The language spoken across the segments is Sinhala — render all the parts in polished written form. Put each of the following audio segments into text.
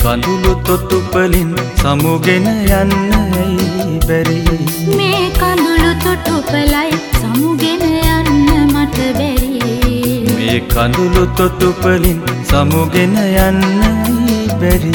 කඳුළු තොටුපලින් සමුගෙන යන්න ඇයි බැරි මේ කඳුළු තොටුපලයි සමුගෙන යන්න මට බැරි මේ කඳුළු තොටුපලින් සමුගෙන යන්න ඇයි බැරි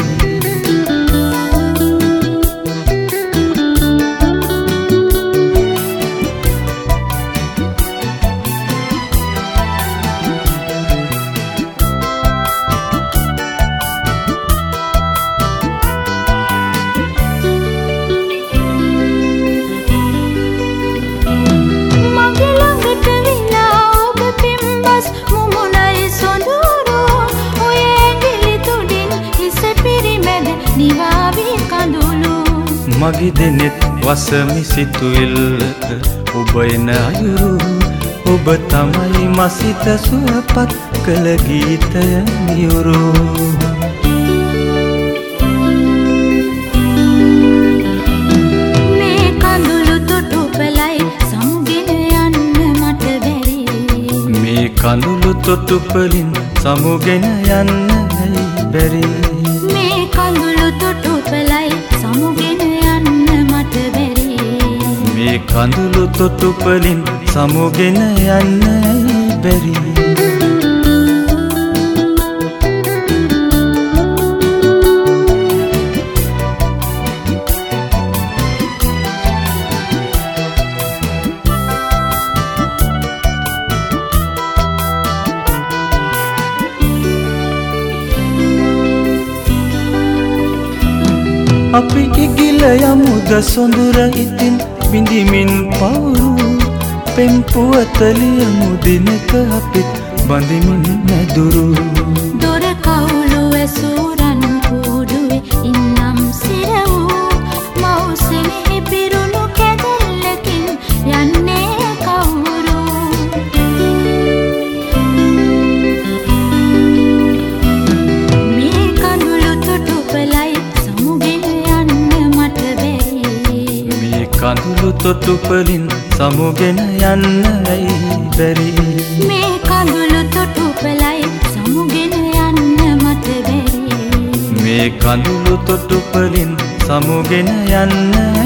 මගේ දෙනෙත් වසමි සිතුවිල්ලක ඔබ එන අයුරු ඔබ තමයි මසිත සුවපත් කළ ගීතය නියුරු මේ කඳුළු තොටුපලයි සමුගෙන යන්න මට බැරි මේ කඳුළු තොටුපලින් සමුගෙන යන්න ඇයි බැරි මේ කඳුළු තොටුපලයි සමුගෙන මේ කඳුළු තොටුපලින් සමුගෙන යන්න ඇයි බැරි අපි ඉගිල යමුද සොඳුර ඉතින් බිඳිමින් පවුරු පෙම් පුවතලියමු දිනක අපිත් බඳිමින් නැදුරු දොර කවුළු ඇසුරන් කූඩුවේ ඉන්නම් සිර වූ මවුසෙනෙහි පිරුණු කැදැල්ලකින් යන්නේ කවුරු මේ කඳුළු තොටුපලයි සමුගෙන යන්න මට බැරි මේ කඳුළු තොටුපලින් සමුගෙන යන්න ඇයි බැරි මේ කඳුළු තොටුපලයි සමුගෙන යන්න මට බැරි මේ කඳුළු තොටුපලින් සමුගෙන යන්න